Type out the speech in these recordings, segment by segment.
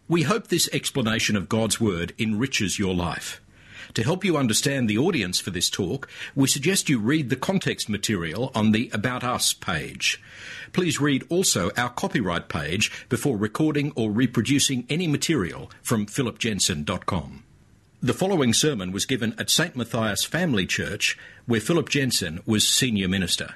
We hope this explanation of God's Word enriches your life. To help you understand the audience for this talk, we suggest you read the context material on the About Us page. Please read also our copyright page before recording or reproducing any material from philipjensen.com. The following sermon was given at St. Matthias Family Church, where Philip Jensen was senior minister.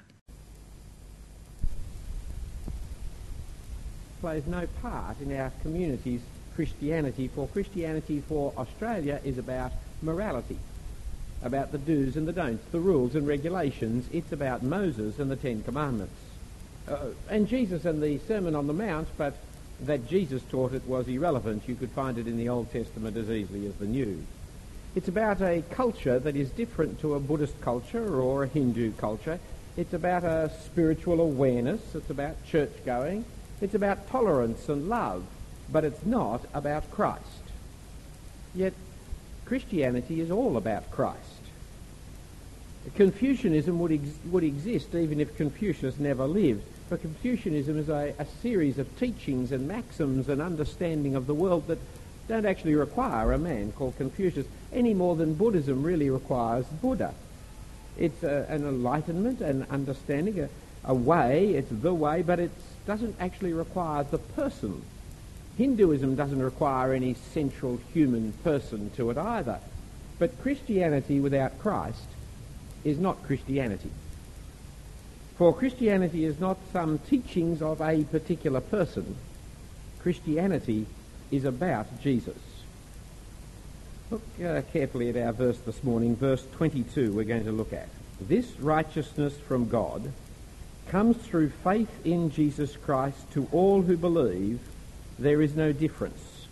Plays no part in our community's Christianity, for Australia is about morality, about the do's and the don'ts, the rules and regulations. It's about Moses and the Ten Commandments. And Jesus and the Sermon on the Mount, but that Jesus taught it was irrelevant. You could find it in the Old Testament as easily as the New. It's about a culture that is different to a Buddhist culture or a Hindu culture. It's about a spiritual awareness. It's about church-going. It's about tolerance and love. But it's not about Christ. Yet Christianity is all about Christ. Confucianism would exist even if Confucius never lived. For Confucianism is a series of teachings and maxims and understanding of the world that don't actually require a man called Confucius any more than Buddhism really requires Buddha. It's an enlightenment, an understanding, a way, it's the way, but it doesn't actually require the person. Hinduism doesn't require any central human person to it either. But Christianity without Christ is not Christianity. For Christianity is not some teachings of a particular person. Christianity is about Jesus. Look carefully at our verse this morning, verse 22 we're going to look at. This righteousness from God comes through faith in Jesus Christ to all who believe. There is no difference.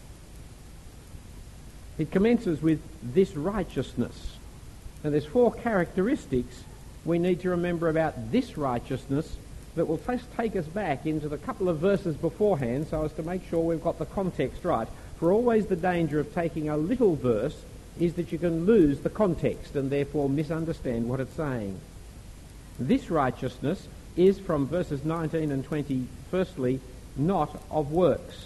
It commences with this righteousness. And there's four characteristics we need to remember about this righteousness that will first take us back into the couple of verses beforehand so as to make sure we've got the context right. For always the danger of taking a little verse is that you can lose the context and therefore misunderstand what it's saying. This righteousness is from verses 19 and 20, firstly, not of works.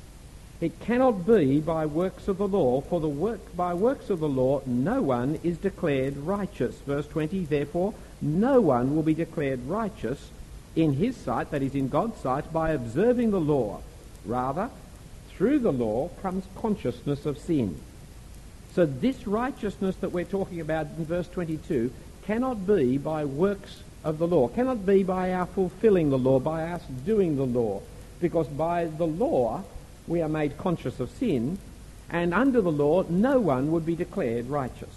It cannot be by works of the law, for by works of the law no one is declared righteous. Verse 20, therefore, no one will be declared righteous in his sight, that is in God's sight, by observing the law. Rather, through the law comes consciousness of sin. So this righteousness that we're talking about in verse 22 cannot be by works of the law, cannot be by our fulfilling the law, by us doing the law, because by the law we are made conscious of sin, and under the law no one would be declared righteous.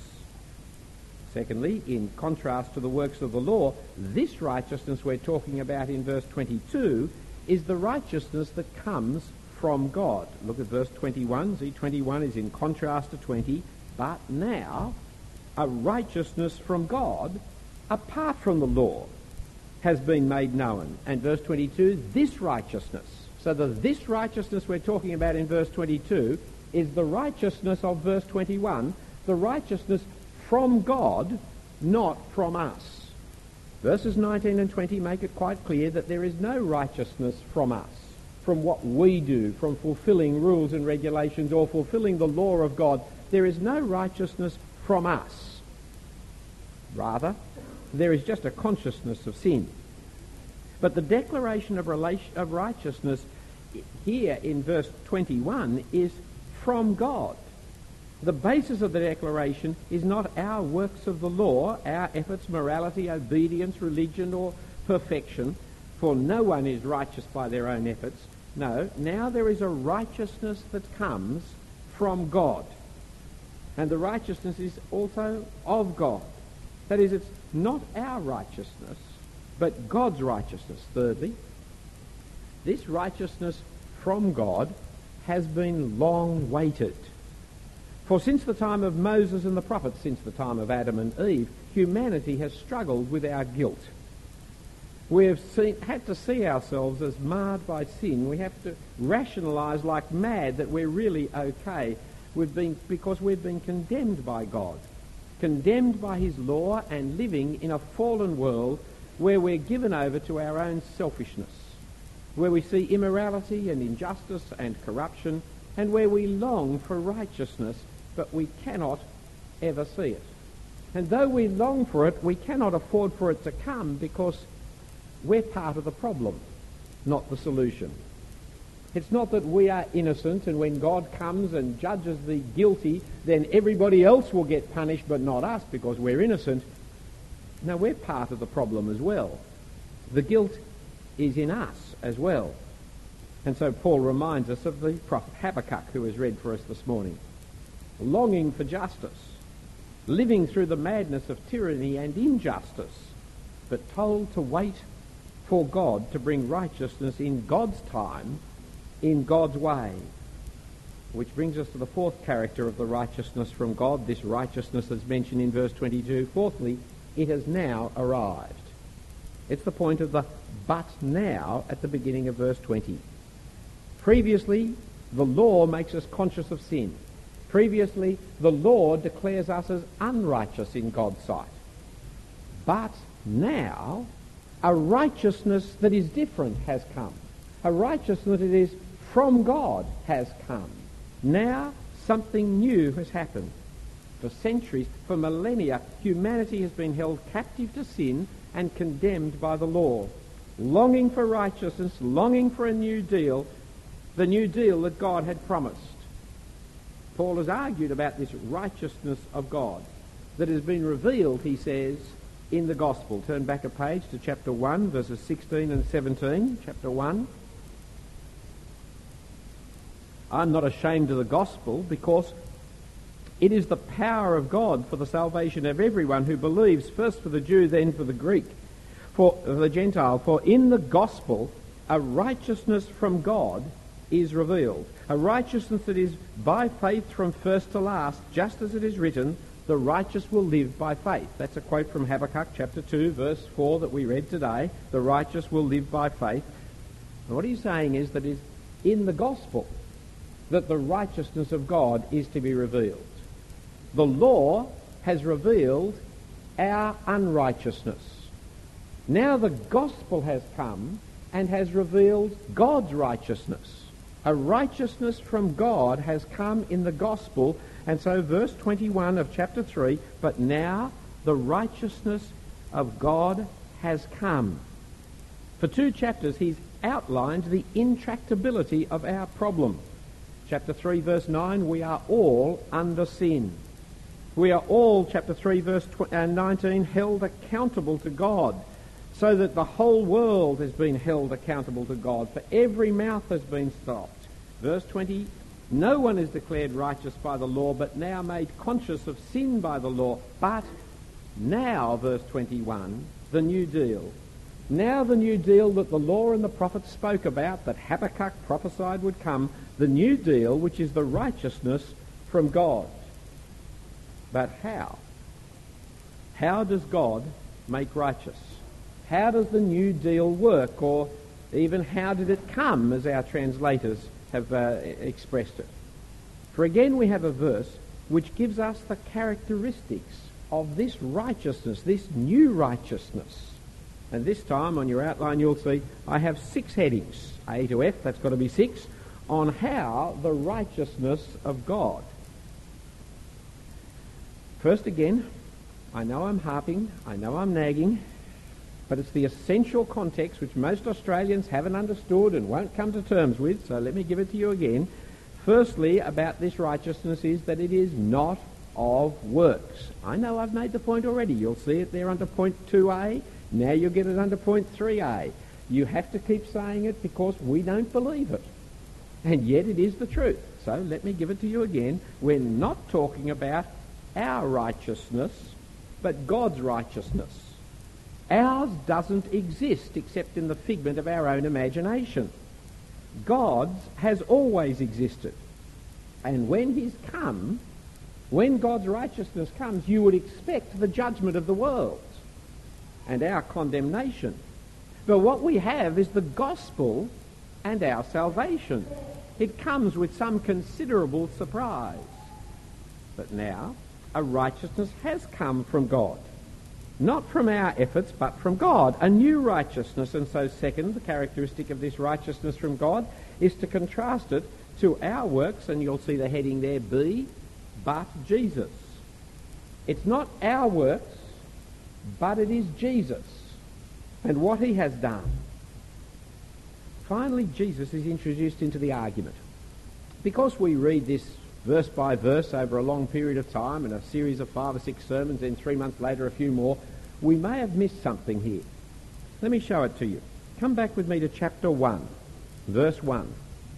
Secondly, in contrast to the works of the law, this righteousness we're talking about in verse 22 is the righteousness that comes from God. Look at verse 21. See, 21 is in contrast to 20. But now, a righteousness from God, apart from the law, has been made known. And verse 22, this righteousness. So this righteousness we're talking about in verse 22 is the righteousness of verse 21, the righteousness from God, not from us. Verses 19 and 20 make it quite clear that there is no righteousness from us, from what we do, from fulfilling rules and regulations or fulfilling the law of God. There is no righteousness from us. Rather, there is just a consciousness of sin. But the declaration of righteousness here in verse 21 is from God. The basis of the declaration is not our works of the law, our efforts, morality, obedience, religion, or perfection, for no one is righteous by their own efforts. No, now there is a righteousness that comes from God. And the righteousness is also of God. That is, it's not our righteousness, but God's righteousness. Thirdly, this righteousness from God has been long waited. For since the time of Moses and the prophets, since the time of Adam and Eve, humanity has struggled with our guilt. We have had to see ourselves as marred by sin. We have to rationalise like mad that we're really okay. Because we've been condemned by God, condemned by his law, and living in a fallen world where we're given over to our own selfishness, where we see immorality and injustice and corruption and where we long for righteousness, but we cannot ever see it. And though we long for it, we cannot afford for it to come because we're part of the problem, not the solution. It's not that we are innocent and when God comes and judges the guilty, then everybody else will get punished but not us because we're innocent. No, we're part of the problem as well. The guilt is in us as well. And so Paul reminds us of the prophet Habakkuk, who was read for us this morning. Longing for justice, living through the madness of tyranny and injustice, but told to wait for God to bring righteousness in God's time, in God's way. Which brings us to the fourth character of the righteousness from God, this righteousness that's mentioned in verse 22. Fourthly, it has now arrived. It's the point of the but now at the beginning of verse 20. Previously, the law makes us conscious of sin. Previously, the law declares us as unrighteous in God's sight. But now, a righteousness that is different has come. A righteousness that is from God has come. Now, something new has happened. For centuries, for millennia, humanity has been held captive to sin and condemned by the law, longing for righteousness, longing for a new deal, the new deal that God had promised. Paul has argued about this righteousness of God that has been revealed, he says, in the gospel. Turn back a page to chapter 1, verses 16 and 17. Chapter 1. I'm not ashamed of the gospel because it is the power of God for the salvation of everyone who believes, first for the Jew, then for the Greek, for the Gentile. For in the gospel, a righteousness from God is revealed. A righteousness that is by faith from first to last, just as it is written, the righteous will live by faith. That's a quote from Habakkuk chapter 2, verse 4 that we read today. The righteous will live by faith. And what he's saying is that it is in the gospel that the righteousness of God is to be revealed. The law has revealed our unrighteousness. Now the gospel has come and has revealed God's righteousness. A righteousness from God has come in the gospel. And so verse 21 of chapter 3, but now the righteousness of God has come. For 2 chapters he's outlined the intractability of our problem. Chapter 3 verse 9, we are all under sin. We are all, chapter 3 verse 19, held accountable to God, so that the whole world has been held accountable to God, for every mouth has been stopped. Verse 20, no one is declared righteous by the law, but now made conscious of sin by the law. But now, verse 21, the new deal. Now the new deal that the law and the prophets spoke about, that Habakkuk prophesied would come, the new deal, which is the righteousness from God. But how? How does God make righteous? How does the new deal work? Or even how did it come, as our translators have expressed it? For again we have a verse which gives us the characteristics of this righteousness, this new righteousness. And this time on your outline you'll see I have 6 headings, A to F, that's got to be 6, on how the righteousness of God. First again, I know I'm harping, I know I'm nagging, but it's the essential context which most Australians haven't understood and won't come to terms with, so let me give it to you again. Firstly, about this righteousness is that it is not of works. I know I've made the point already. You'll see it there under point 2a. Now you'll get it under point 3a. You have to keep saying it because we don't believe it. And yet it is the truth. So let me give it to you again. We're not talking about our righteousness, but God's righteousness. Ours doesn't exist except in the figment of our own imagination. God's has always existed. And when he's come, when God's righteousness comes, you would expect the judgment of the world and our condemnation. But what we have is the gospel and our salvation. It comes with some considerable surprise. But now, a righteousness has come from God. Not from our efforts, but from God. A new righteousness. And so second, the characteristic of this righteousness from God is to contrast it to our works, and you'll see the heading there, B, but Jesus. It's not our works, but it is Jesus and what he has done. Finally, Jesus is introduced into the argument. Because we read this verse by verse over a long period of time in a series of 5 or 6 sermons, then 3 months later a few more, we may have missed something here. Let me show it to you. Come back with me to chapter 1, verse 1.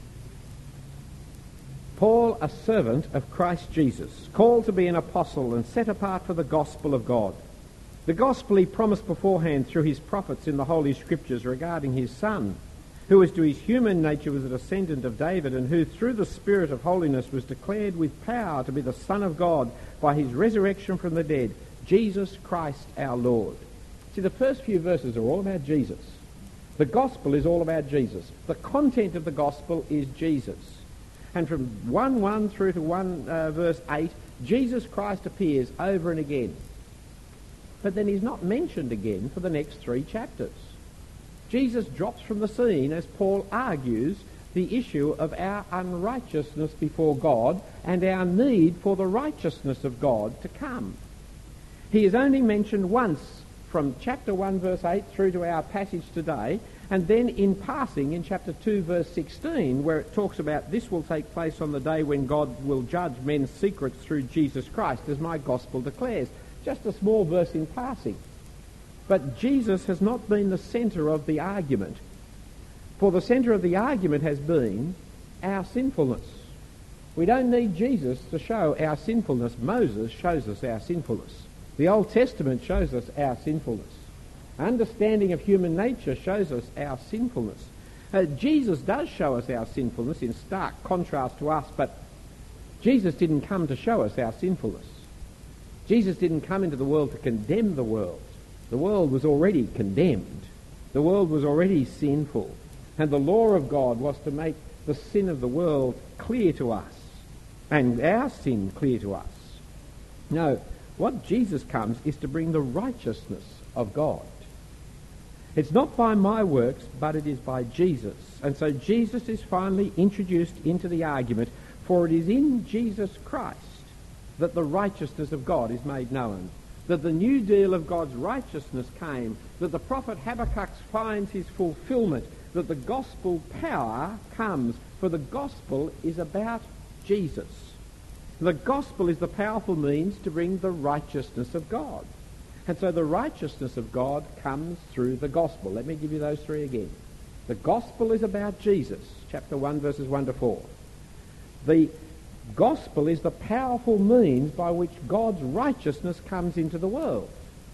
Paul, a servant of Christ Jesus, called to be an apostle and set apart for the gospel of God. The gospel he promised beforehand through his prophets in the Holy Scriptures regarding his Son, who as to his human nature was a descendant of David, and who through the Spirit of holiness was declared with power to be the Son of God by his resurrection from the dead, Jesus Christ our Lord. See, the first few verses are all about Jesus. The gospel is all about Jesus. The content of the gospel is Jesus. And from 1:1 through to verse 8, Jesus Christ appears over and again. But then he's not mentioned again for the next 3 chapters. Jesus drops from the scene as Paul argues the issue of our unrighteousness before God and our need for the righteousness of God to come. He is only mentioned once from chapter 1 verse 8 through to our passage today, and then in passing in chapter 2 verse 16, where it talks about this will take place on the day when God will judge men's secrets through Jesus Christ, as my gospel declares. Just a small verse in passing. But Jesus has not been the centre of the argument, for the centre of the argument has been our sinfulness. We don't need Jesus to show our sinfulness. Moses shows us our sinfulness. The Old Testament shows us our sinfulness. Understanding of human nature shows us our sinfulness. Jesus does show us our sinfulness in stark contrast to us, but Jesus didn't come to show us our sinfulness. Jesus didn't come into the world to condemn the world. The world was already condemned. The world was already sinful. And the law of God was to make the sin of the world clear to us and our sin clear to us. No, what Jesus comes is to bring the righteousness of God. It's not by my works, but it is by Jesus. And so Jesus is finally introduced into the argument, for it is in Jesus Christ that the righteousness of God is made known, that the new deal of God's righteousness came, that the prophet Habakkuk finds his fulfillment, that the gospel power comes, for the gospel is about Jesus. The gospel is the powerful means to bring the righteousness of God. And so the righteousness of God comes through the gospel. Let me give you those 3 again. The gospel is about Jesus, chapter 1, verses 1 to 4. The gospel is the powerful means by which God's righteousness comes into the world.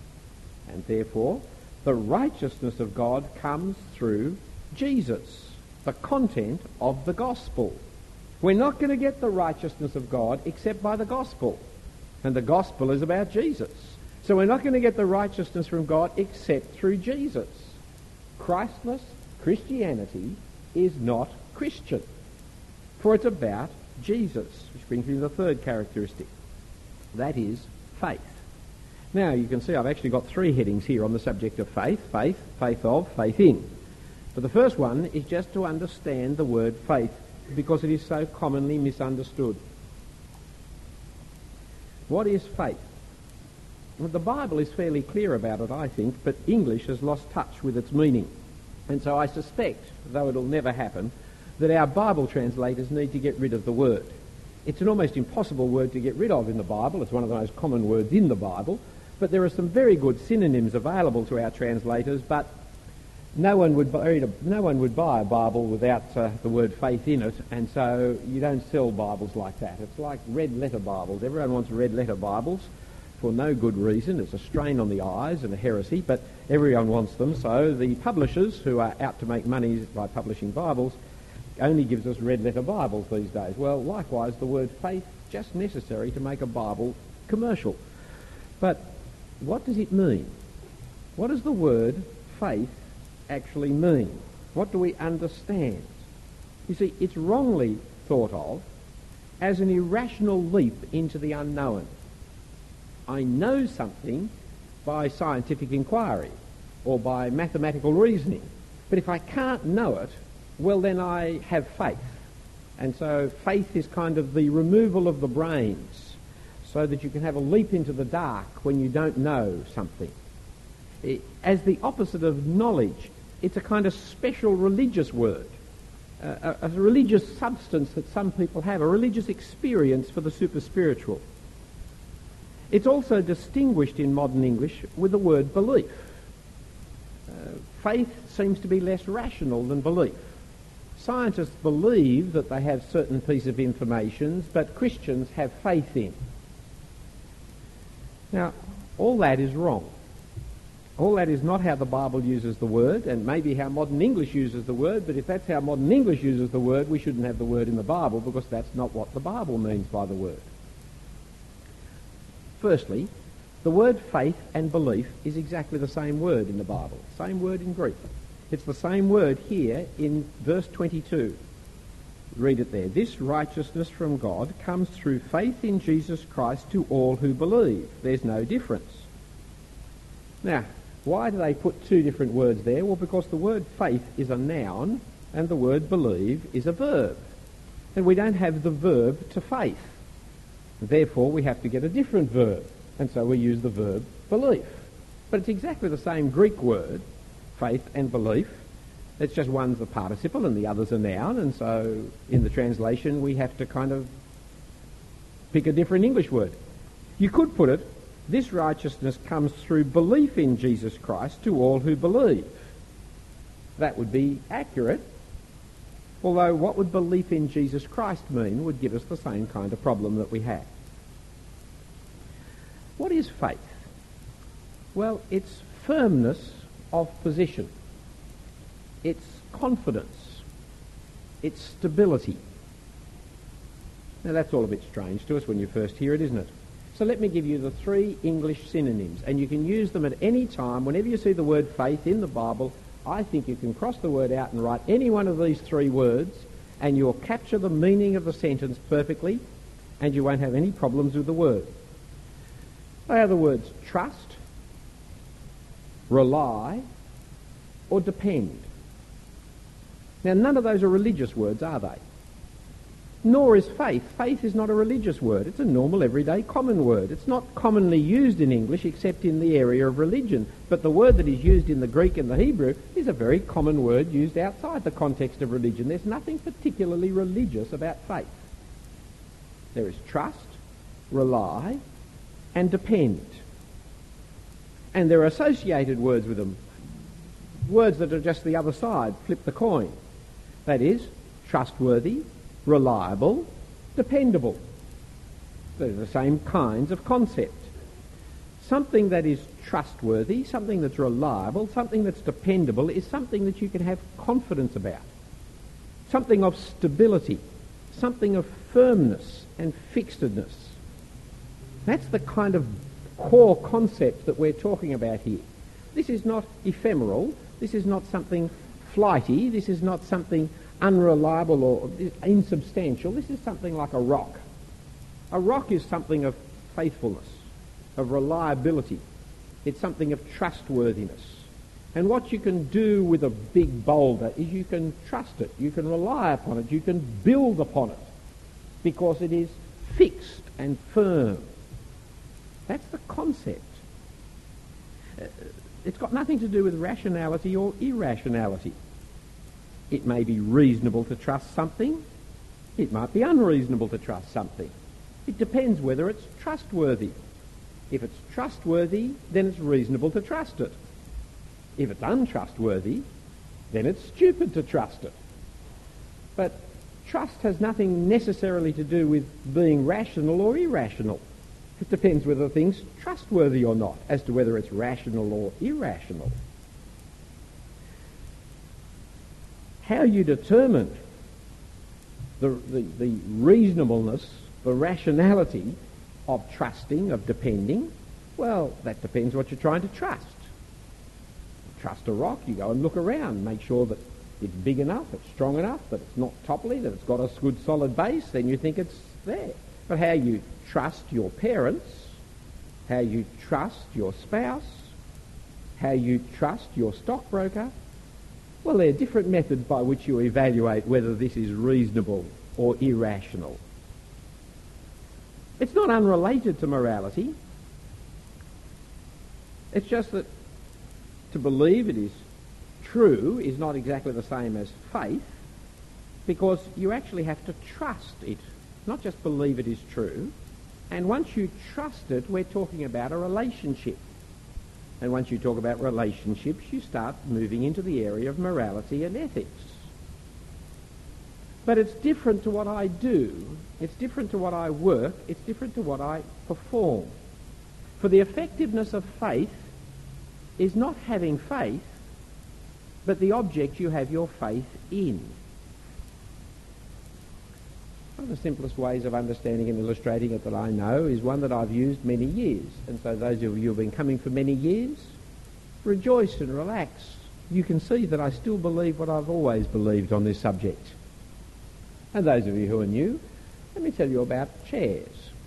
And therefore, the righteousness of God comes through Jesus, the content of the gospel. We're not going to get the righteousness of God except by the gospel. And the gospel is about Jesus. So we're not going to get the righteousness from God except through Jesus. Christless Christianity is not Christian, for it's about Jesus, which brings me to the 3rd characteristic. That is faith. Now, you can see I've actually got 3 headings here on the subject of faith. Faith, faith of, faith in. But the first one is just to understand the word faith, because it is so commonly misunderstood. What is faith? Well, the Bible is fairly clear about it, I think, but English has lost touch with its meaning. And so I suspect, though it'll never happen, that our Bible translators need to get rid of the word. It's an almost impossible word to get rid of in the Bible. It's one of the most common words in the Bible. But there are some very good synonyms available to our translators, but no one would buy a Bible without the word faith in it, and so you don't sell Bibles like that. It's like red letter Bibles. Everyone wants red letter Bibles for no good reason. It's a strain on the eyes and a heresy, but everyone wants them. So the publishers, who are out to make money by publishing Bibles, only gives us red letter Bibles these days. Well, likewise, the word faith, just necessary to make a Bible commercial. But what does it mean? What does the word faith actually mean? What do we understand? You see, it's wrongly thought of as an irrational leap into the unknown. I know something by scientific inquiry or by mathematical reasoning, but if I can't know it, well, then I have faith. And so faith is kind of the removal of the brains so that you can have a leap into the dark when you don't know something. As the opposite of knowledge, it's a kind of special religious word, a religious substance that some people have, a religious experience for the super-spiritual. It's also distinguished in modern English with the word belief. Faith seems to be less rational than belief. Scientists believe that they have certain piece of information, but Christians have faith in. Now, all that is wrong. All that is not how the Bible uses the word, and maybe how modern English uses the word, but if that's how modern English uses the word, we shouldn't have the word in the Bible, because that's not what the Bible means by the word. Firstly, the word faith and belief is exactly the same word in the Bible, same word in Greek. It's the same word here in verse 22. Read it there. This righteousness from God comes through faith in Jesus Christ to all who believe. There's no difference. Now, why do they put two different words there? Well, because the word faith is a noun and the word believe is a verb. And we don't have the verb to faith. Therefore, we have to get a different verb. And so we use the verb belief. But it's exactly the same Greek word, faith and belief. It's just one's a participle and the other's a noun, and so in the translation we have to kind of pick a different English word. You could put it, this righteousness comes through belief in Jesus Christ to all who believe. That would be accurate, although what would belief in Jesus Christ mean would give us the same kind of problem that we have. What is faith? Well, it's firmness of position. It's confidence. It's stability. Now that's all a bit strange to us when you first hear it, isn't it? So let me give you the three English synonyms, and you can use them at any time. Whenever you see the word faith in the Bible, I think you can cross the word out and write any one of these three words, and you'll capture the meaning of the sentence perfectly, and you won't have any problems with the word. They are the words trust, rely, or depend. Now, none of those are religious words, are they? Nor is faith. Faith is not a religious word. It's a normal, everyday, common word. It's not commonly used in English except in the area of religion. But the word that is used in the Greek and the Hebrew is a very common word used outside the context of religion. There's nothing particularly religious about faith. There is trust, rely, and depend. And there are associated words with them. Words that are just the other side, flip the coin. That is, trustworthy, reliable, dependable. They're the same kinds of concept. Something that is trustworthy, something that's reliable, something that's dependable is something that you can have confidence about. Something of stability, something of firmness and fixedness. That's the kind of core concept that we're talking about here. This is not ephemeral. This is not something flighty. This is not something unreliable or insubstantial. This is something like a rock. A rock is something of faithfulness, of reliability. It's something of trustworthiness. And what you can do with a big boulder is you can trust it, you can rely upon it, you can build upon it, because it is fixed and firm. That's the concept. It's got nothing to do with rationality or irrationality. It may be reasonable to trust something. It might be unreasonable to trust something. It depends whether it's trustworthy. If it's trustworthy, then it's reasonable to trust it. If it's untrustworthy, then it's stupid to trust it. But trust has nothing necessarily to do with being rational or irrational. It depends whether the thing's trustworthy or not, as to whether it's rational or irrational. How you determine the reasonableness, the rationality of trusting, of depending, well, that depends what you're trying to trust. Trust a rock, you go and look around, make sure that it's big enough, it's strong enough, that it's not topply, that it's got a good solid base, then you think it's there. But how you trust your parents, how you trust your spouse, how you trust your stockbroker, well, there are different methods by which you evaluate whether this is reasonable or irrational. It's not unrelated to morality. It's just that to believe it is true is not exactly the same as faith, because you actually have to trust it, not just believe it is true. And once you trust it, we're talking about a relationship. And once you talk about relationships, you start moving into the area of morality and ethics. But it's different to what I do. It's different to what I work. It's different to what I perform. For the effectiveness of faith is not having faith, but the object you have your faith in. One of the simplest ways of understanding and illustrating it that I know is one that I've used many years. And so those of you who have been coming for many years, rejoice and relax. You can see that I still believe what I've always believed on this subject. And those of you who are new, let me tell you about chairs.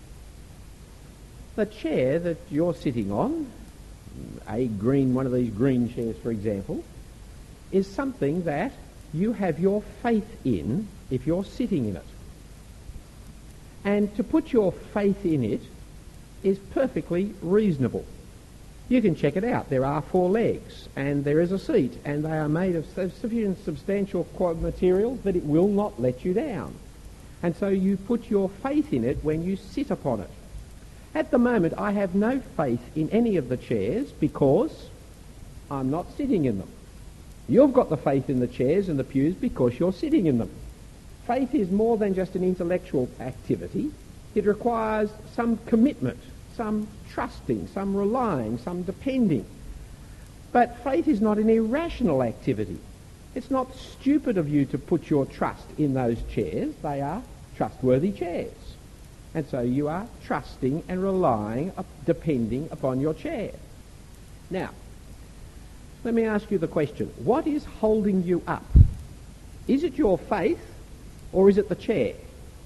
The chair that you're sitting on, one of these green chairs for example, is something that you have your faith in if you're sitting in it. And to put your faith in it is perfectly reasonable. You can check it out. There are 4 legs, and there is a seat, and they are made of sufficient substantial materials that it will not let you down. And so you put your faith in it when you sit upon it. At the moment, I have no faith in any of the chairs because I'm not sitting in them. You've got the faith in the chairs and the pews because you're sitting in them. Faith is more than just an intellectual activity. It requires some commitment, some trusting, some relying, some depending. But faith is not an irrational activity. It's not stupid of you to put your trust in those chairs. They are trustworthy chairs. And so you are trusting and relying, depending upon your chair. Now, let me ask you the question. What is holding you up? Is it your faith or is it the chair?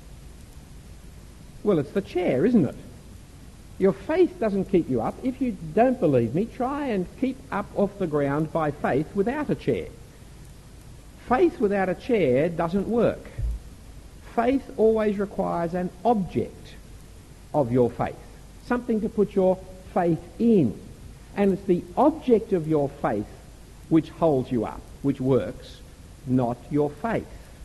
Well, it's the chair, isn't it? Your faith doesn't keep you up. If you don't believe me, try and keep up off the ground by faith without a chair. Faith without a chair doesn't work. Faith always requires an object of your faith, something to put your faith in. And it's the object of your faith which holds you up, which works, not your faith.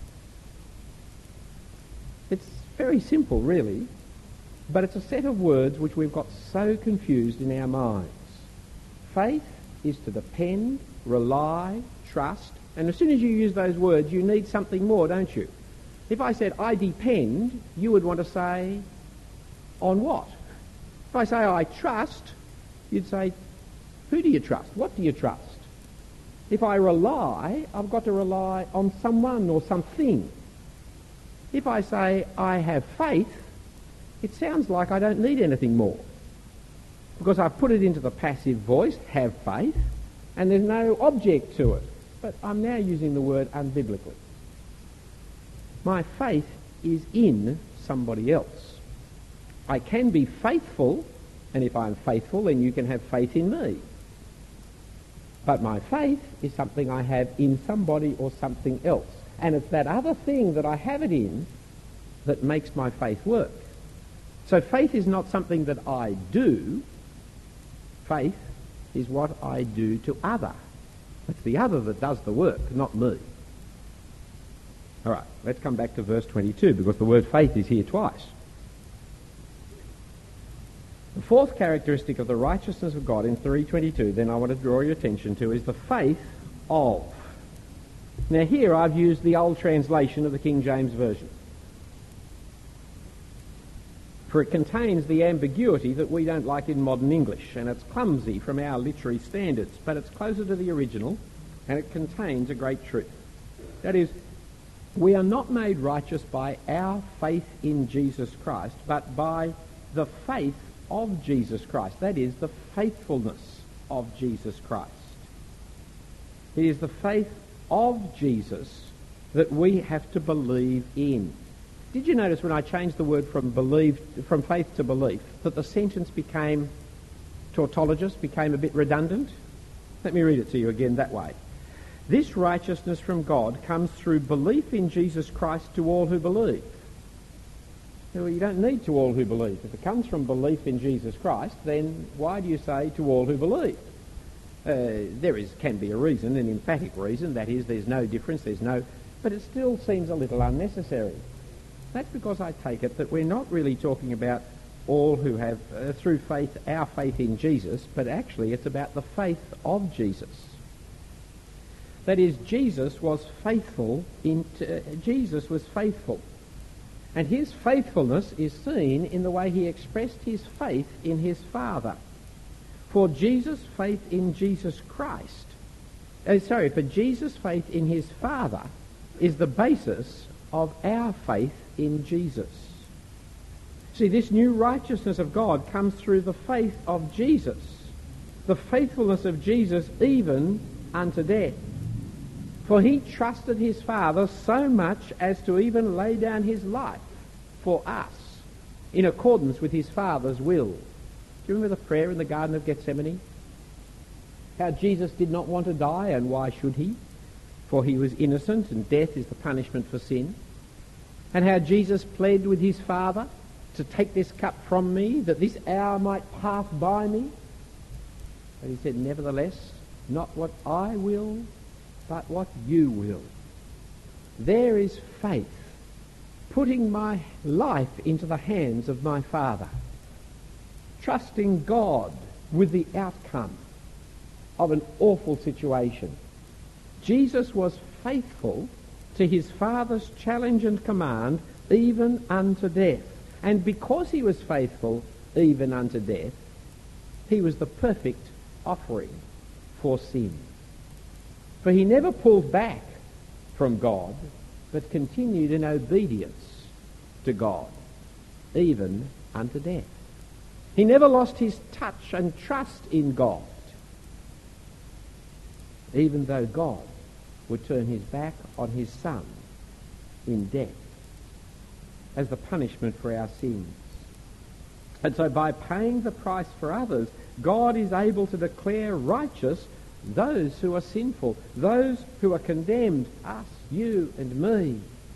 It's very simple, really, but it's a set of words which we've got so confused in our minds. Faith is to depend, rely, trust, and as soon as you use those words, you need something more, don't you? If I said, I depend, you would want to say, on what? If I say, I trust, you'd say, who do you trust? What do you trust? If I rely, I've got to rely on someone or something. If I say, I have faith, it sounds like I don't need anything more. Because I've put it into the passive voice, have faith, and there's no object to it. But I'm now using the word unbiblically. My faith is in somebody else. I can be faithful, and if I'm faithful, then you can have faith in me. But my faith is something I have in somebody or something else. And it's that other thing that I have it in that makes my faith work. So faith is not something that I do. Faith is what I do to other. It's the other that does the work, not me. All right, let's come back to verse 22 because the word faith is here twice. The fourth characteristic of the righteousness of God in 3:22, then I want to draw your attention to, is the faith of. Now here I've used the old translation of the King James Version. For it contains the ambiguity that we don't like in modern English, and it's clumsy from our literary standards, but it's closer to the original, and it contains a great truth. That is, we are not made righteous by our faith in Jesus Christ, but by the faith of Jesus Christ. That is, the faithfulness of Jesus Christ. It is the faith of Jesus that we have to believe in. Did you notice when I changed the word from faith to belief, that the sentence became tautologous, became a bit redundant? Let me read it to you again that way. This righteousness from God comes through belief in Jesus Christ to all who believe. Well, you don't need to all who believe. If it comes from belief in Jesus Christ, then why do you say to all who believe? Can be a reason, an emphatic reason, that is, there's no difference, but it still seems a little unnecessary. That's because I take it that we're not really talking about all who have, through faith, our faith in Jesus, but actually it's about the faith of Jesus. That is, Jesus was faithful. And his faithfulness is seen in the way he expressed his faith in his Father. For Jesus' faith in Jesus Christ, for Jesus' faith in his Father is the basis of our faith in Jesus. See, this new righteousness of God comes through the faith of Jesus, the faithfulness of Jesus even unto death. For he trusted his Father so much as to even lay down his life for us in accordance with his Father's will. Do you remember the prayer in the Garden of Gethsemane? How Jesus did not want to die, and why should he? For he was innocent, and death is the punishment for sin. And how Jesus pled with his Father to take this cup from me, that this hour might pass by me. But he said, nevertheless, not what I will, but what you will. There is faith, putting my life into the hands of my Father, trusting God with the outcome of an awful situation. Jesus was faithful to his Father's challenge and command even unto death. And because he was faithful even unto death, he was the perfect offering for sin. For he never pulled back from God, but continued in obedience to God, even unto death. He never lost his touch and trust in God, even though God would turn his back on his Son in death as the punishment for our sins. And so by paying the price for others, God is able to declare righteous those who are sinful, those who are condemned, us, you and me.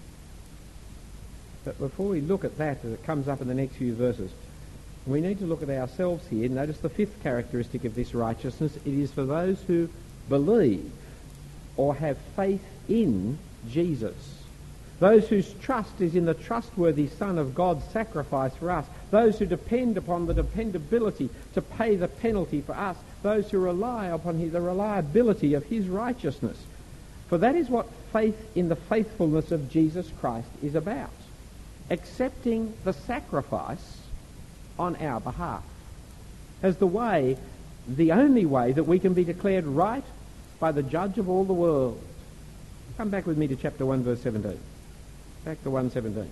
But before we look at that, as it comes up in the next few verses, we need to look at ourselves here. Notice the fifth characteristic of this righteousness. It is for those who believe or have faith in Jesus. Those whose trust is in the trustworthy Son of God's sacrifice for us. Those who depend upon the dependability to pay the penalty for us. Those who rely upon the reliability of his righteousness. For that is what faith in the faithfulness of Jesus Christ is about. Accepting the sacrifice on our behalf as the only way that we can be declared right by the judge of all the world. Come back with me to chapter 1, verse 17. Back to 1:17.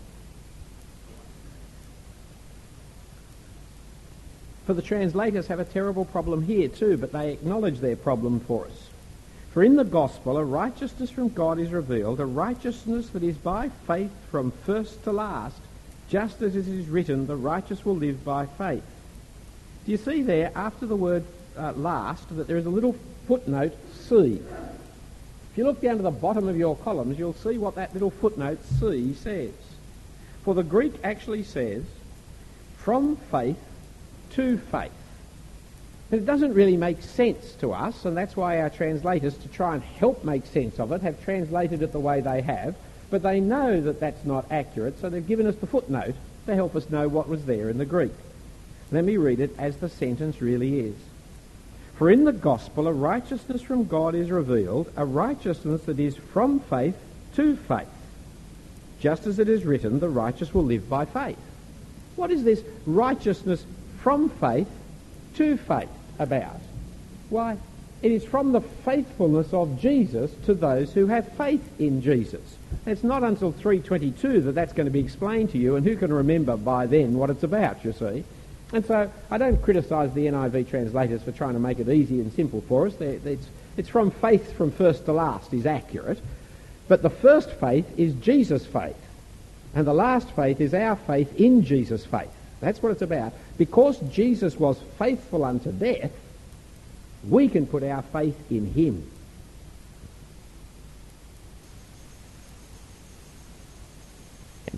For the translators have a terrible problem here too, but they acknowledge their problem for us. For in the gospel a righteousness from God is revealed, a righteousness that is by faith from first to last, just as it is written, the righteous will live by faith. Do you see there, after the word last, that there is a little footnote C? If you look down to the bottom of your columns, you'll see what that little footnote C says. For the Greek actually says, from faith to faith. And it doesn't really make sense to us, and that's why our translators, to try and help make sense of it, have translated it the way they have, but they know that that's not accurate, so they've given us the footnote to help us know what was there in the Greek. Let me read it as the sentence really is. For in the gospel a righteousness from God is revealed, a righteousness that is from faith to faith. Just as it is written, the righteous will live by faith. What is this righteousness from faith to faith about? Why, it is from the faithfulness of Jesus to those who have faith in Jesus. It's not until 3:22 that that's going to be explained to you, and who can remember by then what it's about, you see. And so I don't criticise the NIV translators for trying to make it easy and simple for us. It's from faith from first to last is accurate. But the first faith is Jesus' faith. And the last faith is our faith in Jesus' faith. That's what it's about. Because Jesus was faithful unto death, we can put our faith in him.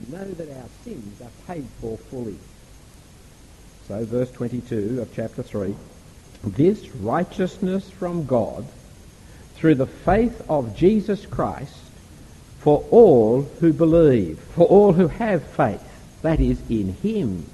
know that our sins are paid for fully. So verse 22 of chapter 3, this righteousness from God through the faith of Jesus Christ for all who believe, for all who have faith, that is, in him.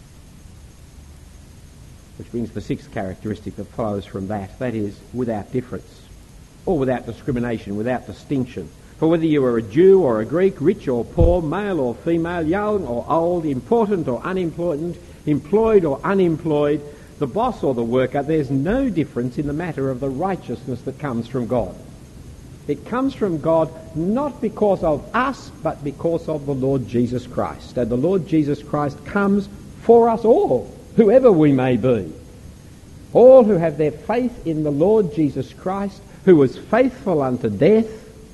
Which brings the sixth characteristic that flows from that, that is, without difference, or without discrimination, without distinction. For whether you are a Jew or a Greek, rich or poor, male or female, young or old, important or unimportant, employed or unemployed, the boss or the worker, there's no difference in the matter of the righteousness that comes from God. It comes from God not because of us, but because of the Lord Jesus Christ. And the Lord Jesus Christ comes for us all, whoever we may be. All who have their faith in the Lord Jesus Christ, who was faithful unto death,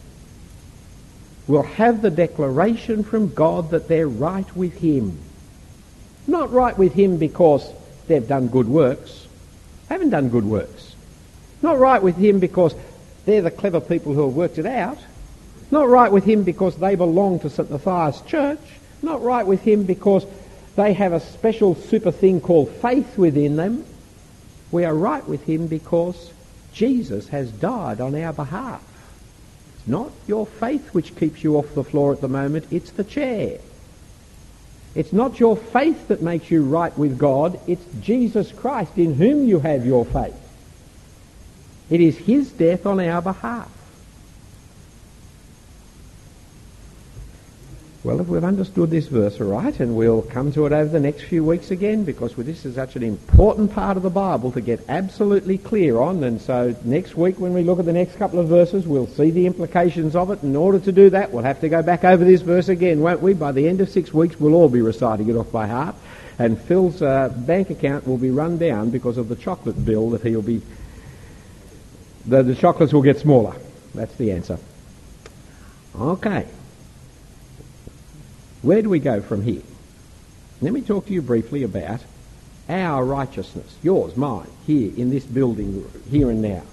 will have the declaration from God that they're right with him. Not right with him because they've done good works. They haven't done good works. Not right with him because they're the clever people who have worked it out. Not right with him because they belong to St. Matthias Church. Not right with him because they have a special super thing called faith within them. We are right with him because Jesus has died on our behalf. It's not your faith which keeps you off the floor at the moment, it's the chair. It's not your faith that makes you right with God, it's Jesus Christ in whom you have your faith. It is his death on our behalf. Well, if we've understood this verse all right, and we'll come to it over the next few weeks again, because this is such an important part of the Bible to get absolutely clear on, and so next week when we look at the next couple of verses, we'll see the implications of it. In order to do that, we'll have to go back over this verse again, won't we? By the end of 6 weeks, we'll all be reciting it off by heart, and Phil's bank account will be run down because of the chocolate bill that he'll be... The chocolates will get smaller. That's the answer. Okay. Where do we go from here? Let me talk to you briefly about our righteousness, yours, mine, here in this building, here and now.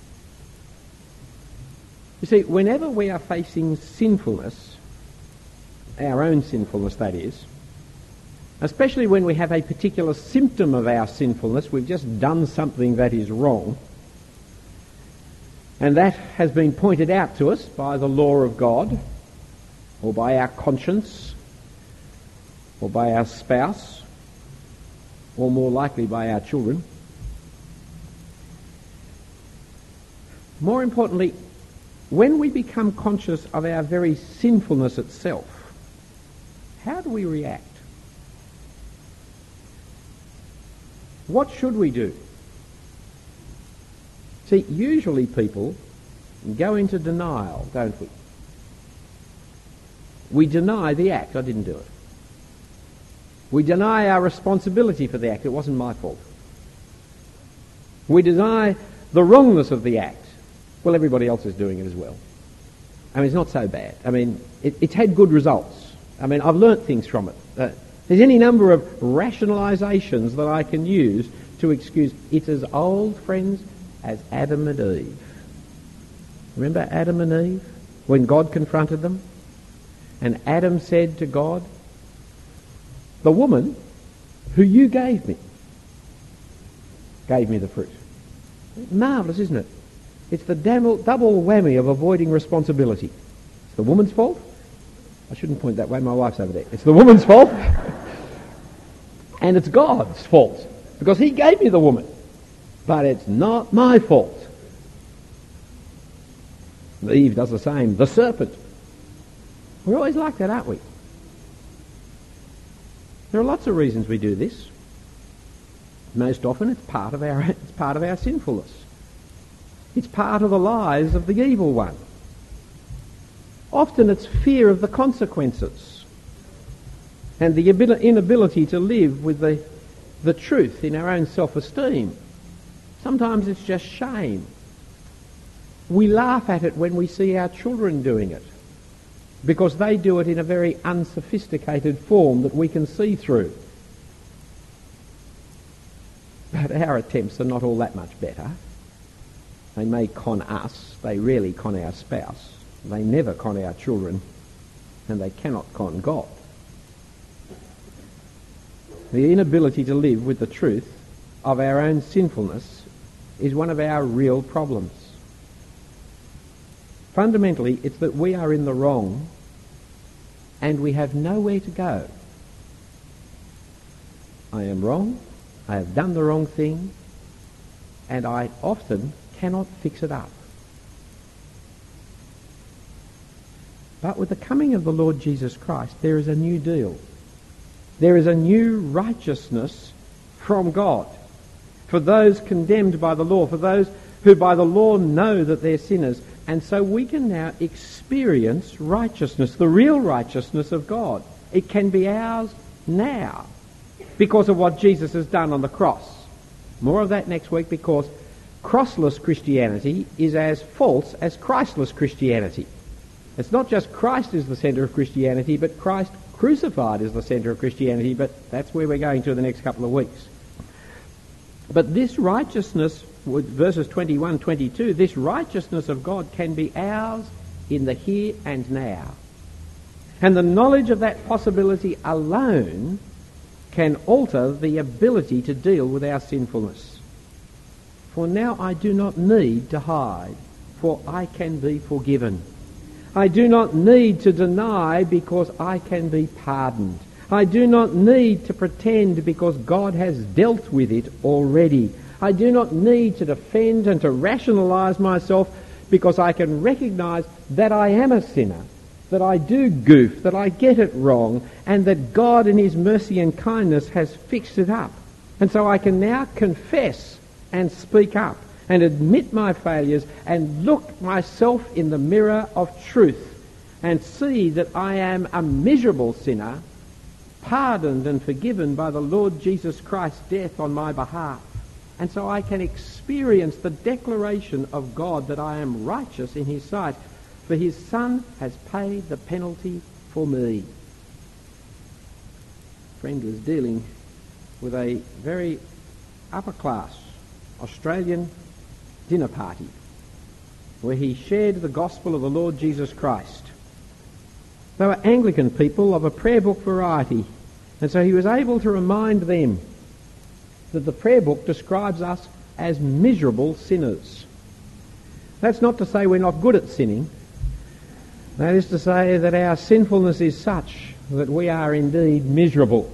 You see, whenever we are facing sinfulness, our own sinfulness that is, especially when we have a particular symptom of our sinfulness, we've just done something that is wrong, and that has been pointed out to us by the law of God, or by our conscience, or by our spouse, or more likely by our children. More importantly, when we become conscious of our very sinfulness itself, how do we react? What should we do? See, usually people go into denial, don't we? We deny the act. I didn't do it. We deny our responsibility for the act. It wasn't my fault. We deny the wrongness of the act. Well, everybody else is doing it as well. I mean, it's not so bad. I mean, it's had good results. I mean, I've learnt things from it. There's any number of rationalisations that I can use to excuse. It's as old, friends, as Adam and Eve. Remember Adam and Eve? When God confronted them? And Adam said to God, the woman who you gave me the fruit. Marvellous, isn't it? It's the double whammy of avoiding responsibility. It's the woman's fault. I shouldn't point that way, my wife's over there. It's the woman's fault. And it's God's fault, because he gave me the woman. But it's not my fault. Eve does the same. The serpent. We're always like that, aren't we? There are lots of reasons we do this. Most often it's part of our sinfulness. It's part of the lies of the evil one. Often it's fear of the consequences and the inability to live with the truth in our own self-esteem. Sometimes it's just shame. We laugh at it when we see our children doing it, because they do it in a very unsophisticated form that we can see through. But our attempts are not all that much better. They may con us, they rarely con our spouse, they never con our children, and they cannot con God. The inability to live with the truth of our own sinfulness is one of our real problems. Fundamentally, it's that we are in the wrong and we have nowhere to go. I am wrong, I have done the wrong thing, and I often cannot fix it up. But with the coming of the Lord Jesus Christ, there is a new deal. There is a new righteousness from God for those condemned by the law, for those who by the law know that they're sinners. And so we can now experience righteousness, the real righteousness of God. It can be ours now because of what Jesus has done on the cross. More of that next week, because crossless Christianity is as false as Christless Christianity. It's not just Christ is the centre of Christianity, but Christ crucified is the centre of Christianity, but that's where we're going to in the next couple of weeks. But this righteousness, with verses 21, 22, this righteousness of God can be ours in the here and now. And the knowledge of that possibility alone can alter the ability to deal with our sinfulness. For now I do not need to hide, for I can be forgiven. I do not need to deny, because I can be pardoned. I do not need to pretend, because God has dealt with it already. I do not need to defend and to rationalise myself, because I can recognise that I am a sinner, that I do goof, that I get it wrong, and that God in his mercy and kindness has fixed it up. And so I can now confess and speak up and admit my failures and look myself in the mirror of truth and see that I am a miserable sinner, pardoned and forgiven by the Lord Jesus Christ's death on my behalf. And so I can experience the declaration of God that I am righteous in his sight, for his Son has paid the penalty for me. A friend was dealing with a very upper-class Australian dinner party where he shared the gospel of the Lord Jesus Christ. They were Anglican people of a prayer book variety, and so he was able to remind them that the prayer book describes us as miserable sinners. That's not to say we're not good at sinning. That is to say that our sinfulness is such that we are indeed miserable.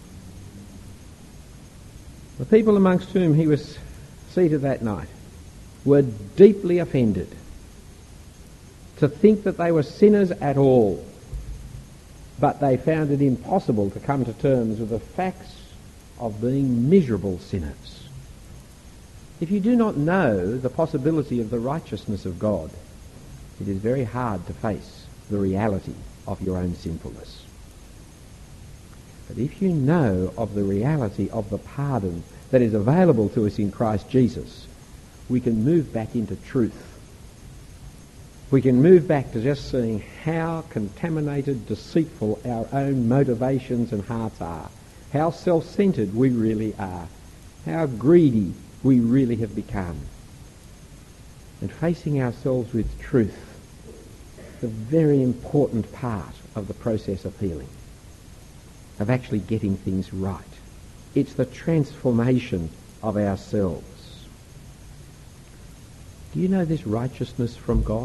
The people amongst whom he was seated that night were deeply offended to think that they were sinners at all, but they found it impossible to come to terms with the facts of being miserable sinners. If you do not know the possibility of the righteousness of God, it is very hard to face the reality of your own sinfulness. But if you know of the reality of the pardon that is available to us in Christ Jesus, we can move back into truth. We can move back to just seeing how contaminated, deceitful our own motivations and hearts are, how self-centred we really are, how greedy we really have become. And facing ourselves with truth, the very important part of the process of healing, of actually getting things right. It's the transformation of ourselves. Do you know this righteousness from God?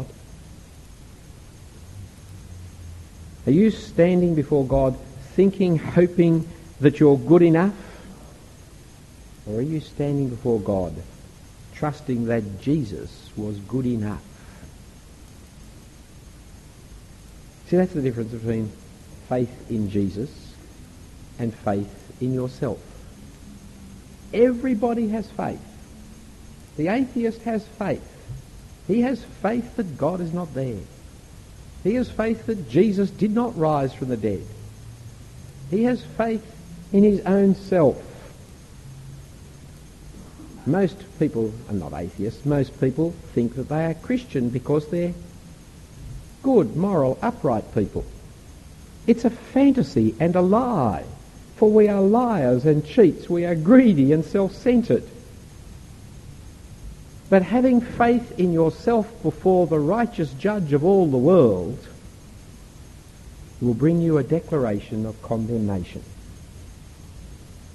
Are you standing before God thinking, hoping that you're good enough? Or are you standing before God trusting that Jesus was good enough? See, that's the difference between faith in Jesus and faith in yourself. Everybody has faith. The atheist has faith. He has faith that God is not there. He has faith that Jesus did not rise from the dead. He has faith in his own self. Most people are not atheists. Most people think that they are Christian because they're good, moral, upright people. It's a fantasy and a lie, for we are liars and cheats. We are greedy and self-centred. But having faith in yourself before the righteous judge of all the world will bring you a declaration of condemnation.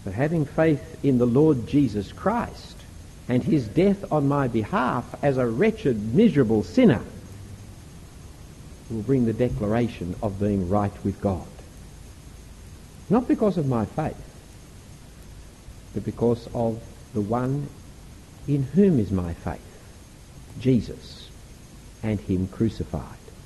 But having faith in the Lord Jesus Christ and his death on my behalf as a wretched, miserable sinner will bring the declaration of being right with God. Not because of my faith, but because of the one in whom is my faith, Jesus, and him crucified.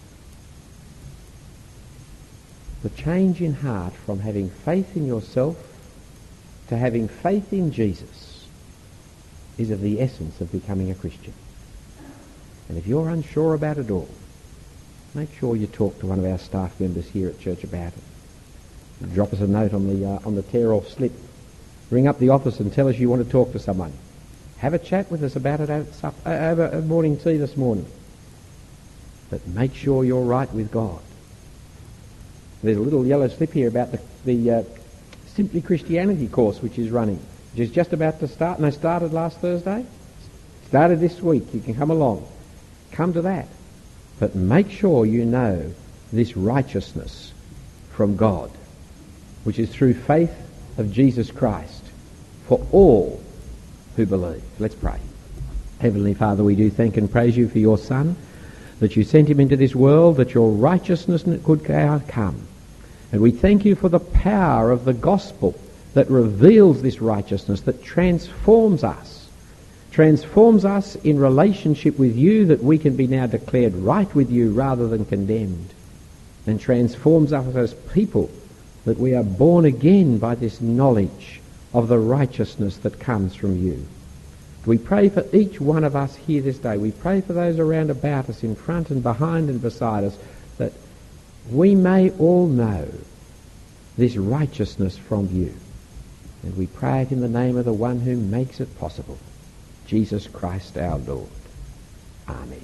The change in heart from having faith in yourself to having faith in Jesus is of the essence of becoming a Christian. And if you're unsure about it all, make sure you talk to one of our staff members here at church about it. Drop us a note on the tear-off slip. Ring up the office and tell us you want to talk to someone. Have a chat with us about it over morning tea this morning. But make sure you're right with God. There's a little yellow slip here about the Simply Christianity course which is running, which is just about to start. And they started last Thursday. Started this week. You can come along. Come to that. But make sure you know this righteousness from God, which is through faith of Jesus Christ for all who believe. Let's pray. Heavenly Father, we do thank and praise you for your Son, that you sent him into this world, that your righteousness could come. And we thank you for the power of the gospel that reveals this righteousness, that transforms us in relationship with you, that we can be now declared right with you rather than condemned, and transforms us as people, that we are born again by this knowledge of the righteousness that comes from you. We pray for each one of us here this day. We pray for those around about us, in front and behind and beside us, that we may all know this righteousness from you. And we pray it in the name of the one who makes it possible, Jesus Christ our Lord. Amen.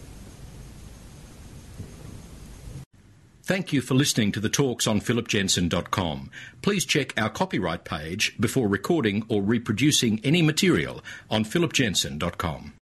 Thank you for listening to the talks on philipjensen.com. Please check our copyright page before recording or reproducing any material on philipjensen.com.